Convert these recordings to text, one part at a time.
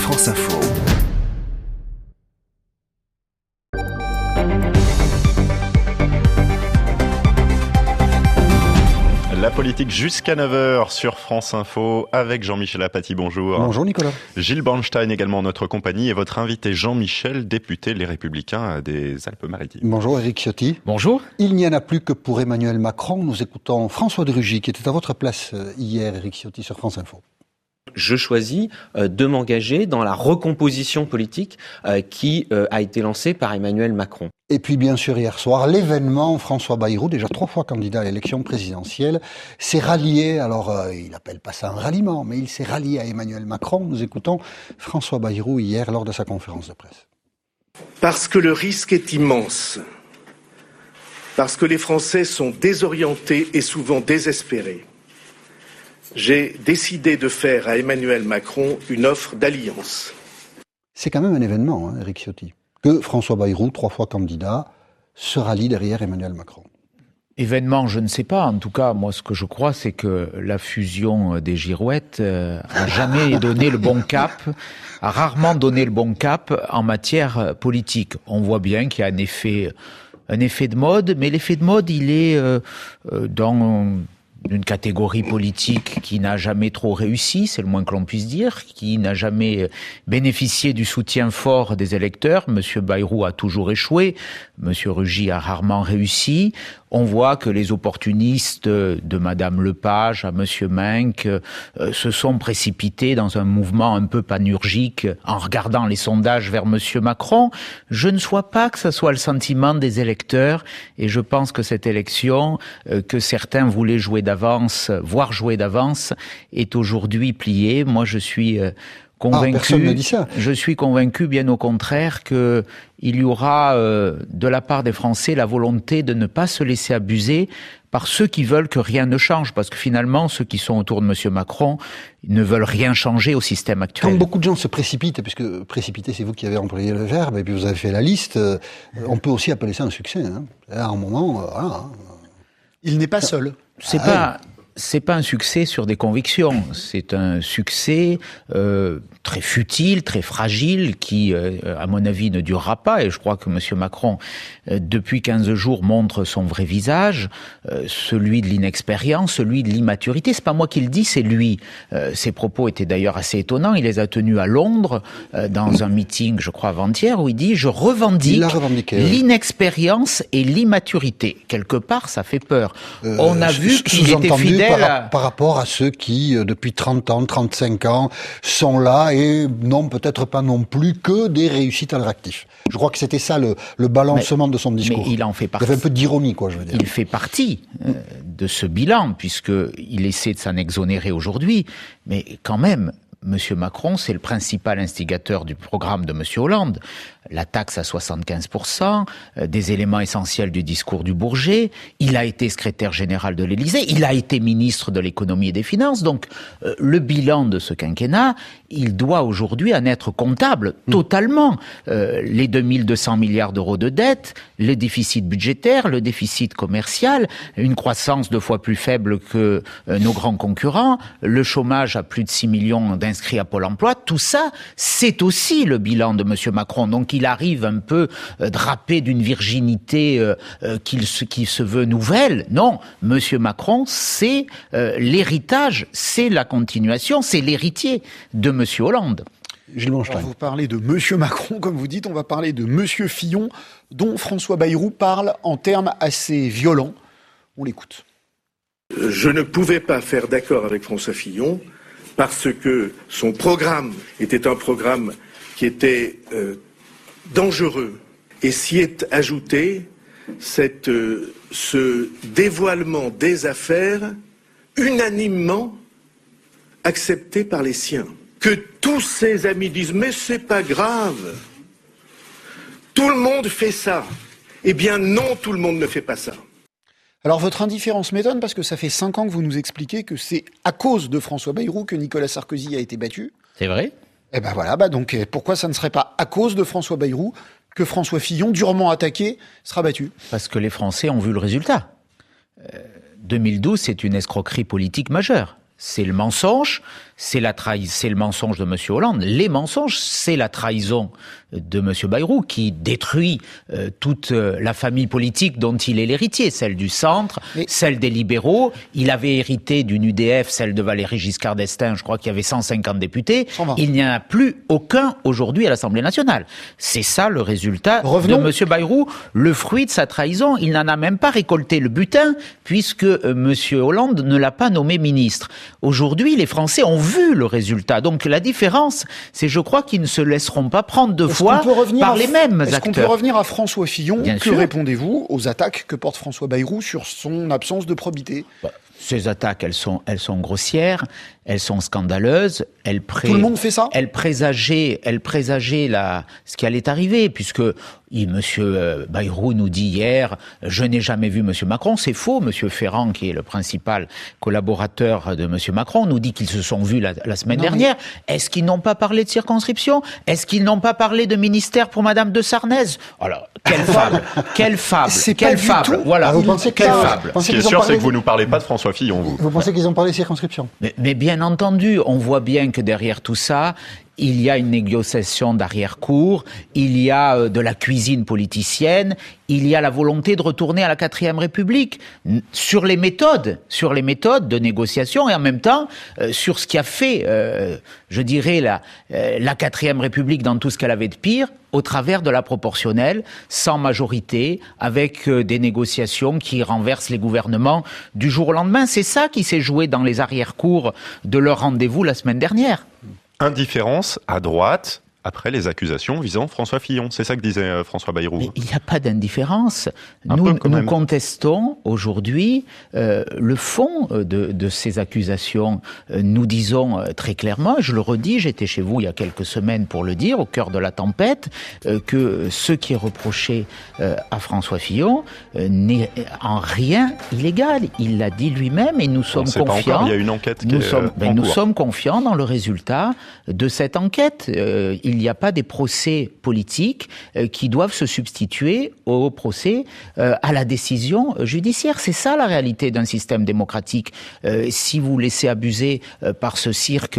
France Info. La politique jusqu'à 9h sur France Info avec Jean-Michel Apathy, bonjour. Bonjour Nicolas. Gilles Bornstein également en notre compagnie et votre invité Jean-Michel, député Les Républicains des Alpes-Maritimes. Bonjour Éric Ciotti. Bonjour. Il n'y en a plus que pour Emmanuel Macron. Nous écoutons François de Rugy qui était à votre place hier, Éric Ciotti, sur France Info. Je choisis de m'engager dans la recomposition politique qui a été lancée par Emmanuel Macron. Et puis bien sûr hier soir, l'événement, François Bayrou, déjà 3 fois candidat à l'élection présidentielle, s'est rallié, alors il n'appelle pas ça un ralliement, mais il s'est rallié à Emmanuel Macron. Nous écoutons François Bayrou hier lors de sa conférence de presse. Parce que le risque est immense, parce que les Français sont désorientés et souvent désespérés, j'ai décidé de faire à Emmanuel Macron une offre d'alliance. C'est quand même un événement, Éric Ciotti, que François Bayrou, 3 fois candidat, se rallie derrière Emmanuel Macron. Événement, je ne sais pas. En tout cas, moi, ce que je crois, c'est que la fusion des girouettes a jamais donné le bon cap, a rarement donné le bon cap en matière politique. On voit bien qu'il y a un effet de mode, mais l'effet de mode, il est dans d'une catégorie politique qui n'a jamais trop réussi, c'est le moins que l'on puisse dire, qui n'a jamais bénéficié du soutien fort des électeurs. Monsieur Bayrou a toujours échoué, Monsieur Rugy a rarement réussi. On voit que les opportunistes de Madame Lepage à Monsieur Menck se sont précipités dans un mouvement un peu panurgique en regardant les sondages vers Monsieur Macron. Je ne souhaite pas que ce soit le sentiment des électeurs et je pense que cette élection que certains voulaient jouer d'avance, voire jouer d'avance, est aujourd'hui pliée. Moi, je suis convaincu. Personne ne dit ça. Je suis convaincu, bien au contraire, que il y aura de la part des Français la volonté de ne pas se laisser abuser par ceux qui veulent que rien ne change, parce que finalement, ceux qui sont autour de M. Macron ne veulent rien changer au système actuel. Quand beaucoup de gens se précipitent, puisque précipiter, c'est vous qui avez employé le verbe, et puis vous avez fait la liste, on peut aussi appeler ça un succès. À un moment, voilà. Il n'est pas seul. C'est pas un succès sur des convictions, c'est un succès très futile, très fragile, qui, à mon avis, ne durera pas. Et je crois que M. Macron, depuis 15 jours, montre son vrai visage, celui de l'inexpérience, celui de l'immaturité. C'est pas moi qui le dis, c'est lui. Ses propos étaient d'ailleurs assez étonnants. Il les a tenus à Londres, dans un meeting, je crois, avant-hier, où il dit « Je revendique l'inexpérience et l'immaturité ». Quelque part, ça fait peur. On a vu qu'il était fidèle par rapport à ceux qui, depuis 30 ans, 35 ans, sont là et n'ont peut-être pas non plus que des réussites à leur actif. Je crois que c'était ça le balancement de son discours. Mais il en fait partie. Il y avait un peu d'ironie, quoi, je veux dire. Il fait partie de ce bilan, puisqu'il essaie de s'en exonérer aujourd'hui. Mais quand même, M. Macron, c'est le principal instigateur du programme de M. Hollande. La taxe à 75%, des éléments essentiels du discours du Bourget. Il a été secrétaire général de l'Élysée. Il a été ministre de l'économie et des finances. Donc, le bilan de ce quinquennat, il doit aujourd'hui en être comptable totalement. Les 2200 milliards d'euros de dette, le déficit budgétaire, le déficit commercial, une croissance 2 fois plus faible que nos grands concurrents, le chômage à plus de 6 millions d'inscrits à Pôle emploi. Tout ça, c'est aussi le bilan de M. Macron. Donc, il arrive un peu drapé d'une virginité qui se veut nouvelle. Non, M. Macron, c'est l'héritage, c'est la continuation, c'est l'héritier de M. Hollande. Gilles Bornstein. Vous parlez de M. Macron, comme vous dites, on va parler de M. Fillon, dont François Bayrou parle en termes assez violents. On l'écoute. Je ne pouvais pas faire d'accord avec François Fillon parce que son programme était un programme qui était dangereux et s'y est ajouté ce dévoilement des affaires unanimement accepté par les siens. Que tous ses amis disent « mais c'est pas grave, tout le monde fait ça ». Eh bien non, tout le monde ne fait pas ça. Alors votre indifférence m'étonne parce que ça fait 5 ans que vous nous expliquez que c'est à cause de François Bayrou que Nicolas Sarkozy a été battu. C'est vrai ? Eh ben voilà, donc pourquoi ça ne serait pas à cause de François Bayrou que François Fillon, durement attaqué, sera battu ? Parce que les Français ont vu le résultat. 2012, c'est une escroquerie politique majeure. c'est le mensonge, c'est le mensonge de M. Hollande. Les mensonges, c'est la trahison de M. Bayrou qui détruit toute la famille politique dont il est l'héritier, celle du centre, celle des libéraux. Il avait hérité d'une UDF, celle de Valéry Giscard d'Estaing, je crois qu'il y avait 150 députés. 120. Il n'y en a plus aucun aujourd'hui à l'Assemblée nationale. C'est ça le résultat de M. Bayrou, le fruit de sa trahison. Il n'en a même pas récolté le butin puisque M. Hollande ne l'a pas nommé ministre. Aujourd'hui, les Français ont vu le résultat. Donc la différence, c'est je crois qu'ils ne se laisseront pas prendre deux fois par les mêmes acteurs. Est-ce qu'on peut revenir à François Fillon? Bien que sûr. répondez-vous aux attaques que porte François Bayrou sur son absence de probité? Ces attaques, elles sont grossières, elles sont scandaleuses. Tout le monde fait ça? Elles présageaient ce qui allait arriver, puisque Monsieur Bayrou nous dit hier, je n'ai jamais vu Monsieur Macron. C'est faux. Monsieur Ferrand, qui est le principal collaborateur de Monsieur Macron, nous dit qu'ils se sont vus la semaine dernière. Est-ce qu'ils n'ont pas parlé de circonscription? Est-ce qu'ils n'ont pas parlé de ministère pour Madame de Sarnez? Alors, quelle fable! Quelle fable! C'est quelle pas du fable! tout. Voilà. Vous pensez Quelle que- fable! Pensez Ce qui est qu'ils ont sûr, parlé c'est que vous de- nous parlez pas de François Fillon, vous. Vous pensez qu'ils ont parlé de circonscription? Mais bien entendu, on voit bien que derrière tout ça, il y a une négociation d'arrière-cour, il y a de la cuisine politicienne, il y a la volonté de retourner à la 4e République sur les méthodes de négociation et en même temps sur ce qui a fait, je dirais, la 4e République dans tout ce qu'elle avait de pire, au travers de la proportionnelle, sans majorité, avec des négociations qui renversent les gouvernements du jour au lendemain. C'est ça qui s'est joué dans les arrière-cours de leur rendez-vous la semaine dernière. Indifférence à droite après les accusations visant François Fillon. C'est ça que disait François Bayrou. Mais il n'y a pas d'indifférence. Un peu, quand Nous même. contestons aujourd'hui le fond de ces accusations. Nous disons très clairement, et je le redis, j'étais chez vous il y a quelques semaines pour le dire, au cœur de la tempête, que ce qui est reproché à François Fillon n'est en rien illégal. Il l'a dit lui-même et nous On sommes ne sait pas confiants. encore, il y a une enquête qui est en Nous cours. sommes confiants dans le résultat de cette enquête. Il n'y a pas des procès politiques qui doivent se substituer au procès à la décision judiciaire. C'est ça la réalité d'un système démocratique. Si vous laissez abuser par ce cirque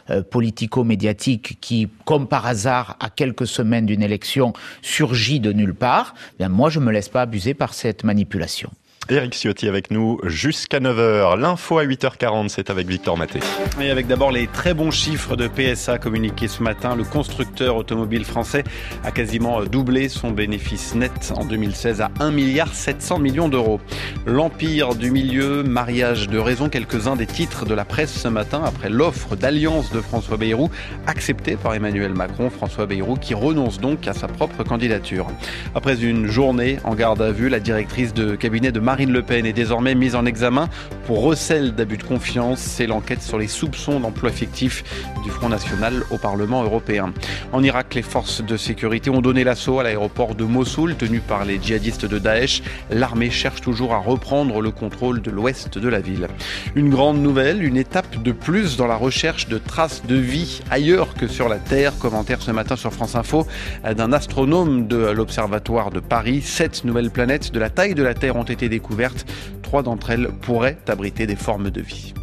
politico-médiatique qui, comme par hasard, à quelques semaines d'une élection, surgit de nulle part, bien moi je ne me laisse pas abuser par cette manipulation. Éric Ciotti avec nous jusqu'à 9h. L'info à 8h40, c'est avec Victor Maté. Et avec d'abord les très bons chiffres de PSA communiqués ce matin, le constructeur automobile français a quasiment doublé son bénéfice net en 2016 à 1,7 milliard d'euros. L'empire du milieu, mariage de raison, quelques-uns des titres de la presse ce matin après l'offre d'alliance de François Bayrou acceptée par Emmanuel Macron. François Bayrou qui renonce donc à sa propre candidature. Après une journée en garde à vue, la directrice de cabinet de Marine Le Pen est désormais mise en examen pour recel d'abus de confiance. C'est l'enquête sur les soupçons d'emploi fictif du Front National au Parlement européen. En Irak, les forces de sécurité ont donné l'assaut à l'aéroport de Mossoul, tenu par les djihadistes de Daesh. L'armée cherche toujours à reprendre le contrôle de l'ouest de la ville. Une grande nouvelle, une étape de plus dans la recherche de traces de vie ailleurs que sur la Terre. Commentaire ce matin sur France Info d'un astronome de l'Observatoire de Paris. 7 nouvelles planètes de la taille de la Terre ont été découvertes. 3 d'entre elles pourraient abriter des formes de vie.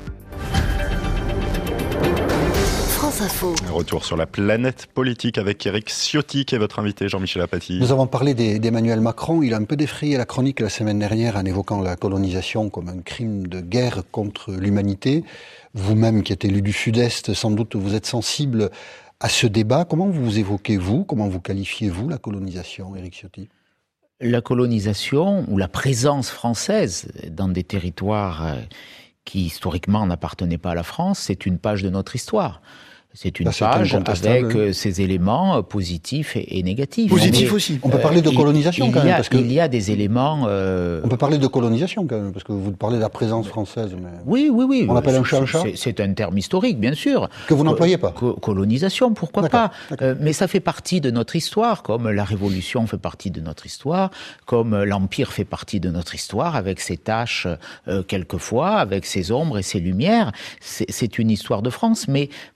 France Info. Retour sur la planète politique avec Éric Ciotti, qui est votre invité, Jean-Michel Apathy. Nous avons parlé d'Emmanuel Macron. Il a un peu défrayé la chronique la semaine dernière en évoquant la colonisation comme un crime de guerre contre l'humanité. Vous-même, qui êtes élu du Sud-Est, sans doute vous êtes sensible à ce débat. Comment vous évoquez-vous, comment vous qualifiez-vous la colonisation, Éric Ciotti ? La colonisation ou la présence française dans des territoires qui historiquement n'appartenaient pas à la France, c'est une page de notre histoire. C'est une page avec ses éléments positifs et négatifs. Positifs aussi. On peut parler de colonisation quand même. Parce que il y a des éléments... On peut parler de colonisation quand même, parce que vous parlez de la présence française. Mais... Oui. On appelle un chat un chat. C'est un terme historique, bien sûr. Que vous n'employez pas. Colonisation, pourquoi pas. D'accord. Mais ça fait partie de notre histoire, comme la Révolution fait partie de notre histoire, comme l'Empire fait partie de notre histoire, avec ses tâches quelquefois, avec ses ombres et ses lumières. C'est une histoire de France, mais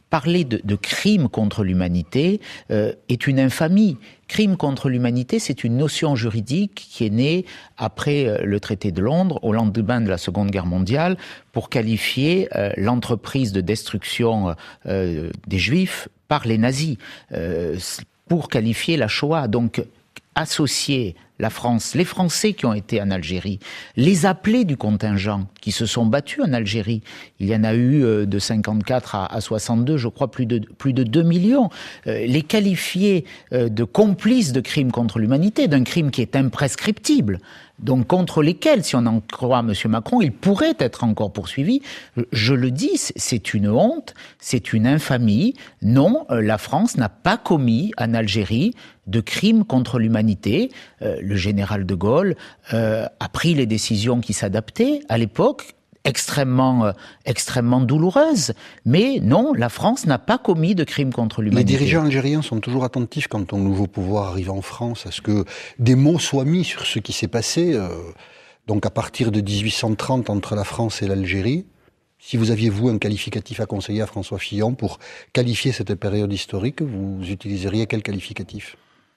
parler de crime contre l'humanité est une infamie. Crime contre l'humanité, c'est une notion juridique qui est née après le traité de Londres, au lendemain de la Seconde Guerre mondiale, pour qualifier l'entreprise de destruction des Juifs par les nazis, pour qualifier la Shoah. Donc, associer la France, les Français qui ont été en Algérie, les appelés du contingent qui se sont battus en Algérie. Il y en a eu de 54 à 62, je crois, plus de 2 millions. Les qualifier de complices de crimes contre l'humanité, d'un crime qui est imprescriptible, donc contre lesquels, si on en croit M. Macron, il pourrait être encore poursuivi. Je le dis, c'est une honte, c'est une infamie. Non, la France n'a pas commis en Algérie de crimes contre l'humanité. Le général de Gaulle a pris les décisions qui s'adaptaient à l'époque, extrêmement douloureuses. Mais non, la France n'a pas commis de crimes contre l'humanité. Les dirigeants algériens sont toujours attentifs quand un nouveau pouvoir arrive en France à ce que des mots soient mis sur ce qui s'est passé. Donc à partir de 1830 entre la France et l'Algérie. Si vous aviez, vous, un qualificatif à conseiller à François Fillon pour qualifier cette période historique, vous utiliseriez quel qualificatif ?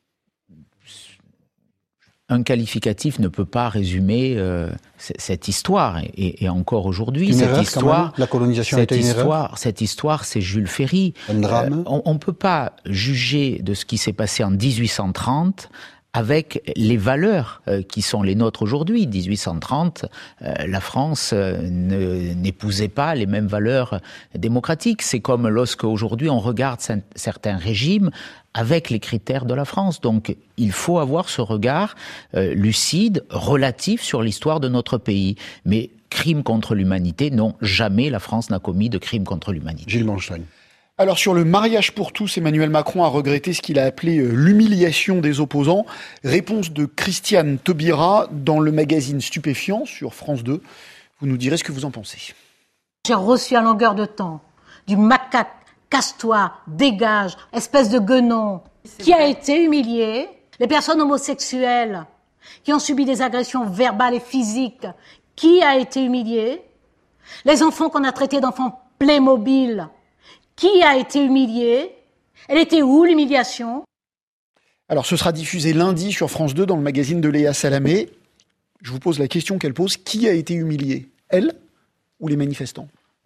Un qualificatif ne peut pas résumer cette histoire. Et encore aujourd'hui, cette histoire, la colonisation a été une erreur. Cette histoire, c'est Jules Ferry. Un drame. On ne peut pas juger de ce qui s'est passé en 1830 avec les valeurs qui sont les nôtres aujourd'hui. 1830, la France n'épousait pas les mêmes valeurs démocratiques. C'est comme lorsque aujourd'hui on regarde certains régimes avec les critères de la France. Donc il faut avoir ce regard lucide, relatif sur l'histoire de notre pays. Mais crime contre l'humanité, non, jamais la France n'a commis de crime contre l'humanité. Gilles Manstein. Alors sur le mariage pour tous, Emmanuel Macron a regretté ce qu'il a appelé l'humiliation des opposants. Réponse de Christiane Taubira dans le magazine Stupéfiant sur France 2. Vous nous direz ce que vous en pensez. J'ai reçu à longueur de temps du macaque, casse-toi, dégage, espèce de guenon, qui a été humilié. Les personnes homosexuelles qui ont subi des agressions verbales et physiques, qui a été humilié. Les enfants qu'on a traités d'enfants Playmobil, qui a été humilié? Elle était où, l'humiliation? Alors, ce sera diffusé lundi sur France 2 dans le magazine de Léa Salamé. Je vous pose la question qu'elle pose. Qui a été humilié? Elle ou les manifestants?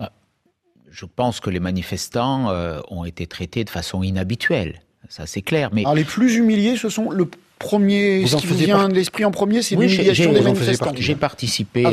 Je pense que les manifestants ont été traités de façon inhabituelle. Ça, c'est clair. Mais alors, les plus humiliés, ce sont le premier, ce qui vous vient de l'esprit en premier, c'est l'humiliation des manifestants. J'ai participé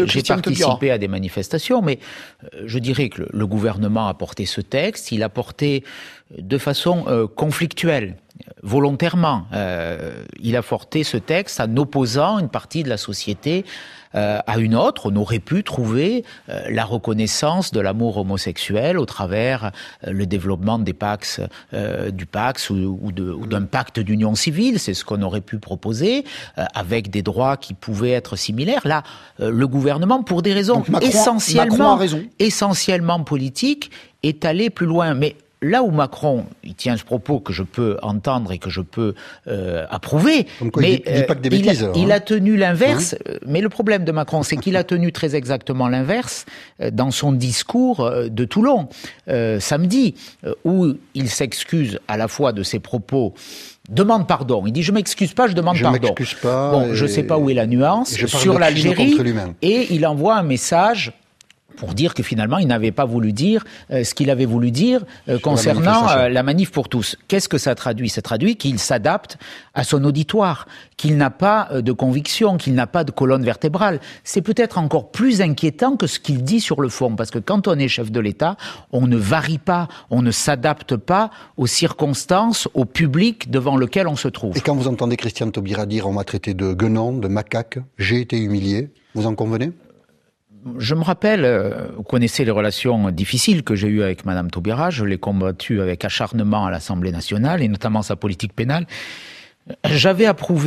à des manifestations, mais je dirais que le gouvernement a porté ce texte, il a porté de façon conflictuelle, volontairement. Il a porté ce texte en opposant une partie de la société à une autre. On aurait pu trouver la reconnaissance de l'amour homosexuel au travers le développement des Pacs, du Pacs ou d'un pacte d'union civile. C'est ce qu'on aurait pu proposer avec des droits qui pouvaient être similaires. Là, le gouvernement, pour des raisons essentiellement politiques, est allé plus loin. Mais là où Macron, il tient ce propos que je peux entendre et que je peux approuver, mais il a tenu l'inverse. Mais le problème de Macron, c'est qu'il a tenu très exactement l'inverse dans son discours de Toulon samedi, où il s'excuse à la fois de ses propos. Demande pardon. Il dit je m'excuse pas, je demande pardon. Je m'excuse pas. Bon, je sais pas où est la nuance sur l'Algérie. Et il envoie un message pour dire que finalement, il n'avait pas voulu dire ce qu'il avait voulu dire concernant la manif pour tous. Qu'est-ce que ça traduit? Ça traduit qu'il s'adapte à son auditoire, qu'il n'a pas de conviction, qu'il n'a pas de colonne vertébrale. C'est peut-être encore plus inquiétant que ce qu'il dit sur le fond, parce que quand on est chef de l'État, on ne varie pas, on ne s'adapte pas aux circonstances, au public devant lequel on se trouve. Et quand vous entendez Christiane Taubira dire « on m'a traité de guenon, de macaque, j'ai été humilié », vous en convenez? Je me rappelle, vous connaissez les relations difficiles que j'ai eues avec Madame Taubira, je l'ai combattue avec acharnement à l'Assemblée nationale, et notamment sa politique pénale. J'avais approuvé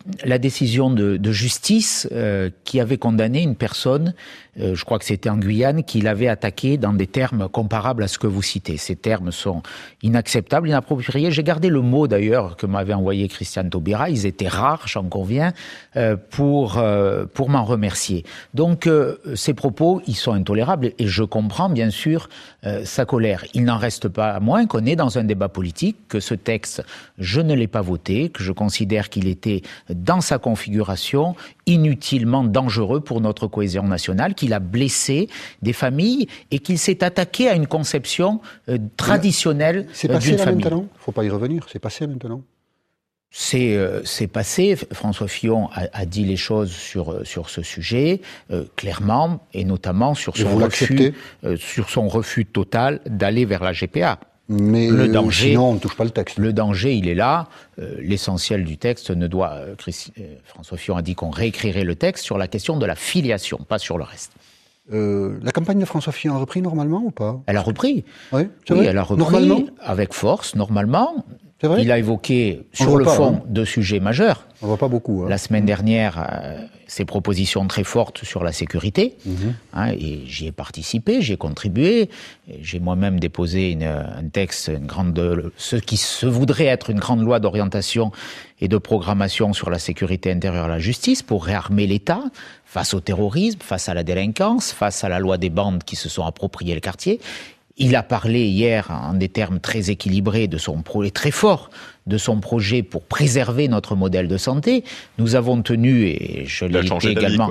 la décision de justice qui avait condamné une personne, je crois que c'était en Guyane, qui l'avait attaqué dans des termes comparables à ce que vous citez. Ces termes sont inacceptables, inappropriés. J'ai gardé le mot d'ailleurs que m'avait envoyé Christiane Taubira. Ils étaient rares, j'en conviens, pour m'en remercier. Donc ces propos, ils sont intolérables et je comprends bien sûr sa colère. Il n'en reste pas moins qu'on est dans un débat politique, que ce texte, je ne l'ai pas voté, que je considère qu'il était dans sa configuration inutilement dangereux pour notre cohésion nationale, qu'il a blessé des familles et qu'il s'est attaqué à une conception traditionnelle c'est passé d'une là famille. Maintenant, il ne faut pas y revenir, c'est passé maintenant. C'est passé. François Fillon a dit les choses sur ce sujet clairement et notamment sur son refus total d'aller vers la GPA. Mais le danger, sinon, on ne touche pas le texte. Le danger, il est là. L'essentiel du texte ne doit... François Fillon a dit qu'on réécrirait le texte sur la question de la filiation, pas sur le reste. La campagne de François Fillon a repris normalement ou pas ? Elle a repris. Oui, elle a repris avec force, normalement. C'est vrai ? Il a évoqué sur le fond deux sujets majeurs. On ne voit pas beaucoup. La semaine dernière, ses propositions très fortes sur la sécurité. Et j'y ai participé, j'y ai contribué. J'ai moi-même déposé un texte, ce qui se voudrait être une grande loi d'orientation et de programmation sur la sécurité intérieure et la justice pour réarmer l'État face au terrorisme, face à la délinquance, face à la loi des bandes qui se sont appropriées le quartier. Il a parlé hier en des termes très équilibrés de son projet, très fort, de son projet pour préserver notre modèle de santé. Nous avons tenu, et je l'ai été également,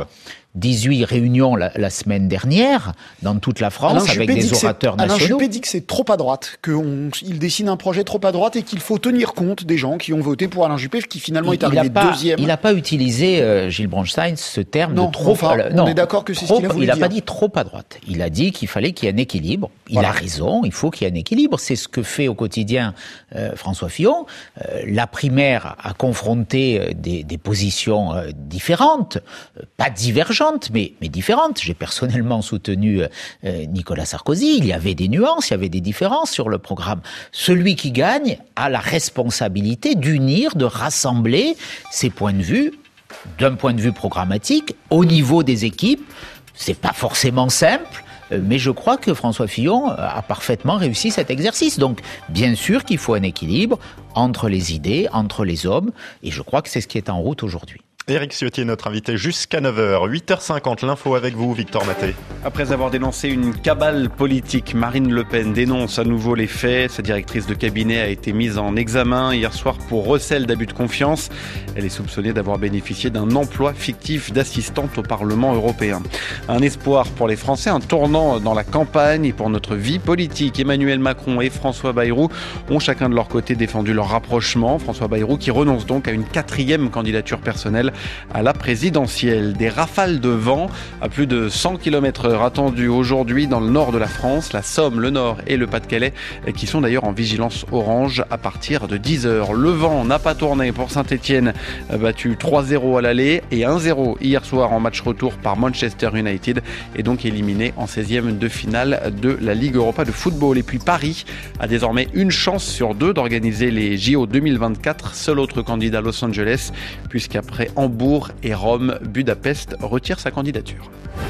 18 réunions la semaine dernière dans toute la France avec des orateurs nationaux. Alain Juppé dit que c'est trop à droite, qu'il dessine un projet trop à droite et qu'il faut tenir compte des gens qui ont voté pour Alain Juppé, qui finalement est arrivé deuxième. Il n'a pas utilisé, Gilles Bronstein, ce terme de trop... on est d'accord que c'est ce qu'il a voulu dire. Il n'a pas dit trop à droite. Il a dit qu'il fallait qu'il y ait un équilibre. Il a raison, il faut qu'il y ait un équilibre. C'est ce que fait au quotidien François Fillon. La primaire a confronté des positions différentes, pas divergentes, mais différentes. J'ai personnellement soutenu Nicolas Sarkozy. Il y avait des nuances, il y avait des différences sur le programme. Celui qui gagne a la responsabilité d'unir, de rassembler ses points de vue, d'un point de vue programmatique, au niveau des équipes. C'est pas forcément simple, mais je crois que François Fillon a parfaitement réussi cet exercice. Donc, bien sûr qu'il faut un équilibre entre les idées, entre les hommes, et je crois que c'est ce qui est en route aujourd'hui. Éric Ciotti est notre invité jusqu'à 9h. 8h50, l'info avec vous, Victor Maté. Après avoir dénoncé une cabale politique, Marine Le Pen dénonce à nouveau les faits. Sa directrice de cabinet a été mise en examen hier soir pour recel d'abus de confiance. Elle est soupçonnée d'avoir bénéficié d'un emploi fictif d'assistante au Parlement européen. Un espoir pour les Français, un tournant dans la campagne et pour notre vie politique. Emmanuel Macron et François Bayrou ont chacun de leur côté défendu leur rapprochement. François Bayrou qui renonce donc à une 4e candidature personnelle à la présidentielle. Des rafales de vent à plus de 100 km/h attendues aujourd'hui dans le nord de la France, la Somme, le Nord et le Pas-de-Calais qui sont d'ailleurs en vigilance orange à partir de 10h. Le vent n'a pas tourné pour Saint-Etienne, battu 3-0 à l'aller et 1-0 hier soir en match retour par Manchester United et donc éliminé en 16e de finale de la Ligue Europa de football. Et puis Paris a désormais une chance sur 2 d'organiser les JO 2024, seul autre candidat Los Angeles, puisqu'après Hambourg et Rome, Budapest retire sa candidature.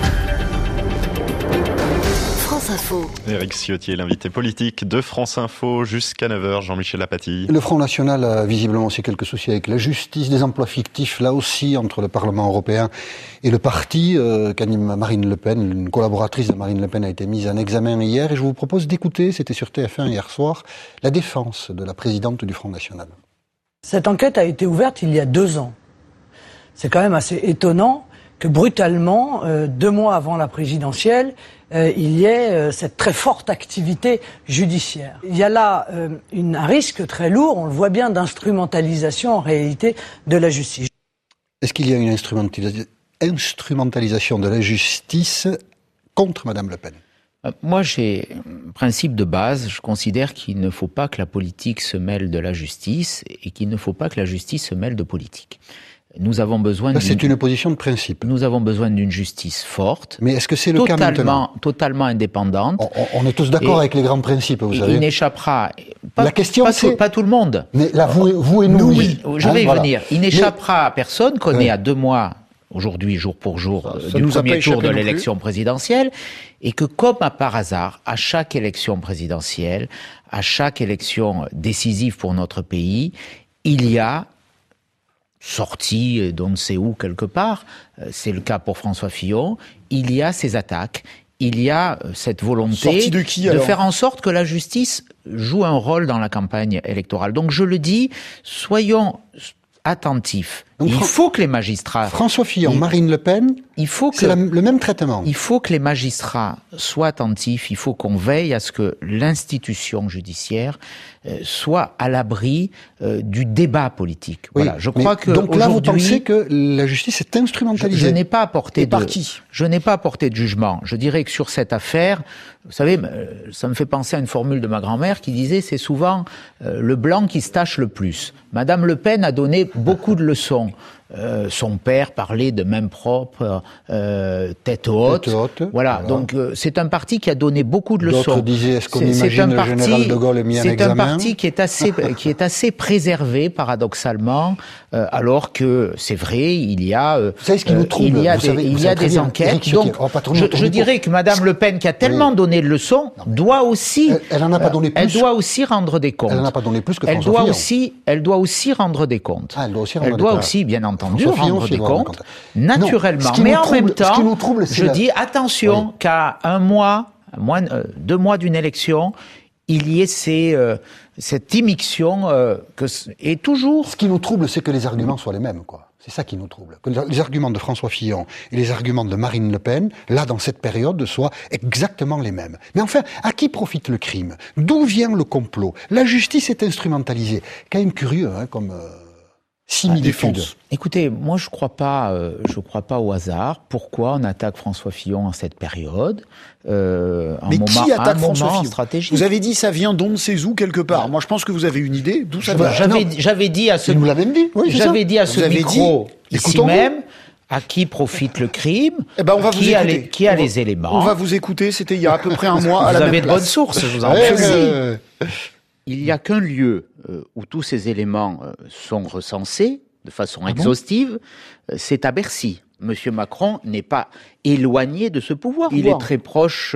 France Info. Éric Ciotti est l'invité politique de France Info jusqu'à 9h. Jean-Michel Apathy. Le Front National a visiblement aussi quelques soucis avec la justice, des emplois fictifs là aussi entre le Parlement européen et le parti qu'anime Marine Le Pen. Une collaboratrice de Marine Le Pen a été mise en examen hier et je vous propose d'écouter, c'était sur TF1 hier soir, la défense de la présidente du Front National. Cette enquête a été ouverte il y a 2 ans. C'est quand même assez étonnant que brutalement, 2 mois avant la présidentielle, il y ait cette très forte activité judiciaire. Il y a là un risque très lourd, on le voit bien, d'instrumentalisation en réalité de la justice. Est-ce qu'il y a une instrumentalisation de la justice contre Madame Le Pen ? Moi, j'ai un principe de base. Je considère qu'il ne faut pas que la politique se mêle de la justice et qu'il ne faut pas que la justice se mêle de politique. Nous avons besoin c'est une position de principe. Nous avons besoin d'une justice forte. Mais est-ce que c'est le cas maintenant ? Totalement indépendante. On est tous d'accord avec les grands principes, vous savez. Il n'échappera... La question, c'est... Pas tout le monde. Mais là, vous et nous, oui. Je vais y venir. Il n'échappera à personne qu'on est à 2 mois, aujourd'hui, jour pour jour, du premier tour de l'élection présidentielle, et que, comme par hasard, à chaque élection présidentielle, à chaque élection décisive pour notre pays, il y a sorti d'on ne sait où quelque part, c'est le cas pour François Fillon, il y a ces attaques, il y a cette volonté de faire en sorte que la justice joue un rôle dans la campagne électorale. Donc je le dis, soyons attentifs. Donc, il faut que les magistrats... François Fillon, Marine Le Pen, c'est le même traitement. Il faut que les magistrats soient attentifs, il faut qu'on veille à ce que l'institution judiciaire soit à l'abri du débat politique. Oui, voilà, je crois que donc là, vous pensez que la justice est instrumentalisée. Je n'ai pas apporté je n'ai pas apporté de jugement. Je dirais que sur cette affaire, vous savez, ça me fait penser à une formule de ma grand-mère qui disait c'est souvent le blanc qui se tache le plus. Madame Le Pen a donné beaucoup de leçons. Son père parlait de main propre, tête haute. Voilà. Donc c'est un parti qui a donné beaucoup de leçons. D'autres disaient, est-ce qu'on imagine le général de Gaulle est mis en examen ? C'est un parti qui est assez préservé, paradoxalement, alors que c'est vrai, il y a des enquêtes. Donc je dirais que Madame Le Pen, qui a tellement donné de leçons, doit aussi. Elle n'en a pas donné plus. Elle doit aussi rendre des comptes. Elle n'en a pas donné plus que François Fillon. Elle doit aussi rendre des comptes. Elle doit aussi, bien entendu, rendre des comptes, naturellement. Mais en même temps, je dis attention qu'à 2 mois d'une élection, il y ait cette immixtion et toujours... Ce qui nous trouble, c'est que les arguments soient les mêmes, quoi. C'est ça qui nous trouble. Que les arguments de François Fillon et les arguments de Marine Le Pen, là, dans cette période, soient exactement les mêmes. Mais enfin, à qui profite le crime ? D'où vient le complot ? La justice est instrumentalisée. Quand même curieux, comme... similitude. Écoutez, moi je crois pas au hasard. Pourquoi on attaque François Fillon en cette période Mais qui attaque François Fillon ? Stratégique. Vous avez dit ça vient d'on ne sait où quelque part. Moi je pense que vous avez une idée d'où ça vient. J'avais dit à ce. Vous l'avez dit. Oui, j'avais dit à ce micro ici même. À qui profite le crime ? On va vous écouter. Qui a les éléments ? On va vous écouter. C'était il y a à peu près un mois. Vous avez de bonnes sources. Je vous en prie. Il n'y a qu'un lieu où tous ces éléments sont recensés de façon exhaustive, c'est à Bercy. Monsieur Macron n'est pas éloigné de ce pouvoir. Il est très proche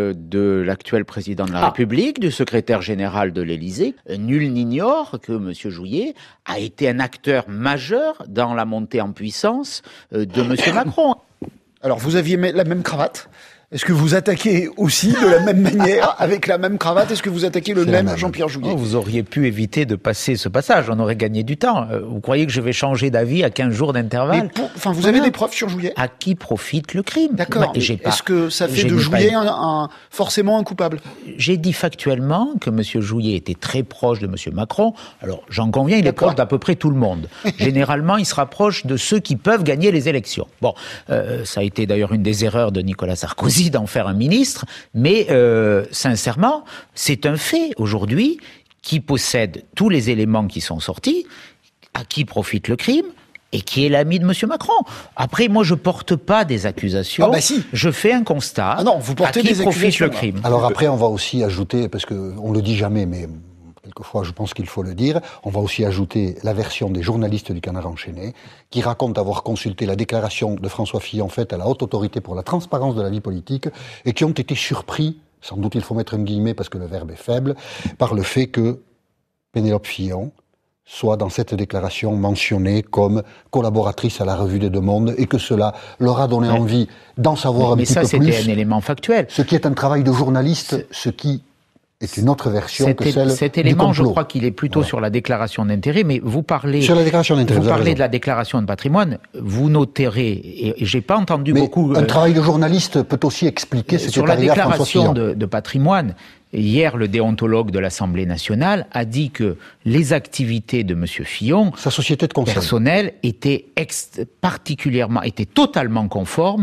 de l'actuel président de la République, du secrétaire général de l'Élysée. Nul n'ignore que Monsieur Jouyet a été un acteur majeur dans la montée en puissance de Monsieur Macron. Alors, vous aviez la même cravate ? Est-ce que vous attaquez aussi de la même manière, avec la même cravate ? Est-ce que vous attaquez le même Jean-Pierre Jouyet ? Vous auriez pu éviter de passer ce passage, on aurait gagné du temps. Vous croyez que je vais changer d'avis à 15 jours d'intervalle ? Vous avez des preuves sur Jouyet ? À qui profite le crime ? D'accord. Est-ce que ça fait de Jouyet forcément un coupable ? J'ai dit factuellement que M. Jouyet était très proche de M. Macron. Alors, j'en conviens, il est proche d'à peu près tout le monde. Généralement, il se rapproche de ceux qui peuvent gagner les élections. Bon, ça a été d'ailleurs une des erreurs de Nicolas Sarkozy d'en faire un ministre, mais sincèrement, c'est un fait aujourd'hui qui possède tous les éléments qui sont sortis, à qui profite le crime et qui est l'ami de M. Macron. Après, moi, je porte pas des accusations, je fais un constat. Vous portez à qui des profite le crime. Alors après, on va aussi ajouter, parce qu'on le dit jamais, mais quelquefois je pense qu'il faut le dire, on va aussi ajouter la version des journalistes du Canard enchaîné, qui racontent avoir consulté la déclaration de François Fillon faite à la haute autorité pour la transparence de la vie politique, et qui ont été surpris, sans doute il faut mettre un guillemet parce que le verbe est faible, par le fait que Pénélope Fillon soit dans cette déclaration mentionnée comme collaboratrice à la Revue des Deux Mondes, et que cela leur a donné envie d'en savoir un petit peu plus. Mais ça, c'était un élément factuel. Ce qui est un travail de journaliste, ce qui est une autre version que celle cet élément, je crois qu'il est plutôt sur la déclaration d'intérêt, mais vous parlez... Sur la déclaration d'intérêt, vous parlez de la déclaration de patrimoine, vous noterez, et j'ai pas entendu beaucoup... un travail de journaliste peut aussi expliquer ce qui est arrivé à François Fillon. Sur la déclaration de patrimoine, hier, le déontologue de l'Assemblée nationale a dit que les activités de M. Fillon, sa société de conseil personnelle, étaient totalement conformes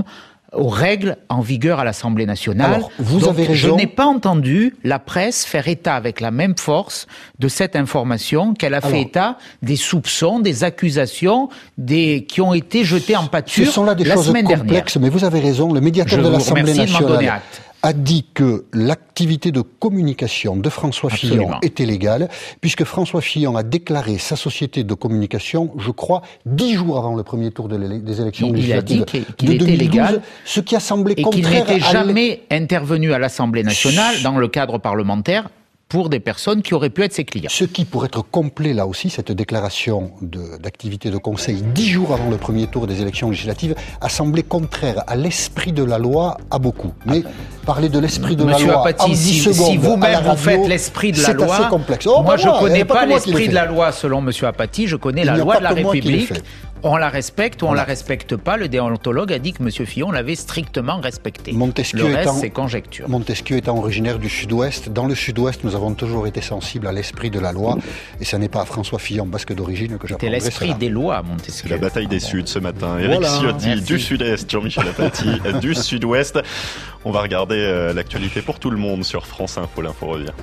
aux règles en vigueur à l'Assemblée nationale. Alors, vous avez raison. Je n'ai pas entendu la presse faire état avec la même force de cette information qu'elle a fait état des soupçons, des accusations, qui ont été jetés en pâture Ce sont là des la choses semaine complexes, mais vous avez raison. Le médiateur de l'Assemblée nationale a dit que l'activité de communication de François Fillon était légale, puisque François Fillon a déclaré sa société de communication, je crois, 10 jours avant le premier tour des élections législatives de 2012, était légal, ce qui a semblé et contraire qu'il n'était jamais intervenu à l'Assemblée nationale dans le cadre parlementaire pour des personnes qui auraient pu être ses clients. Ce qui, pour être complet là aussi, cette déclaration d'activité de conseil 10 jours avant le premier tour des élections législatives a semblé contraire à l'esprit de la loi à beaucoup. Mais parler de l'esprit de Monsieur la loi Apathy, en 10 secondes si vous-même vous faites l'esprit de la loi, c'est assez complexe. Moi je ne connais pas l'esprit de la loi selon Monsieur Apathy, je connais la loi de la République. On la respecte ou on la respecte pas. Le déontologue a dit que M. Fillon l'avait strictement respecté. Le reste, c'est conjecture. Montesquieu étant originaire du Sud-Ouest, dans le Sud-Ouest, nous avons toujours été sensibles à l'esprit de la loi. Et ce n'est pas à François Fillon, basque d'origine, que j'apprendrai cela. C'était l'esprit des lois, Montesquieu. La bataille des Suds ce matin. Éric Ciotti du Sud-Est, Jean-Michel Apathy du Sud-Ouest. On va regarder l'actualité pour tout le monde sur France Info. L'info revient.